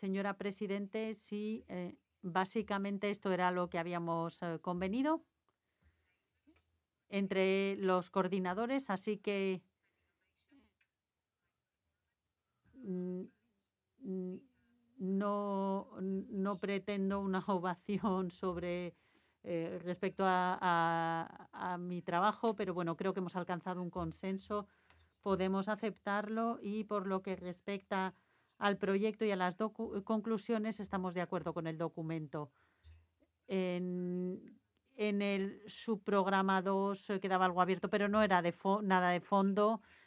Señora Presidente, sí, básicamente esto era lo que habíamos convenido entre los coordinadores, así que mm, mm, no pretendo una ovación sobre respecto a mi trabajo, pero bueno, creo que hemos alcanzado un consenso, podemos aceptarlo y por lo que respecta al proyecto y a las conclusiones, estamos de acuerdo con el documento. En, en el subprograma 2 quedaba algo abierto, pero no era nada de fondo.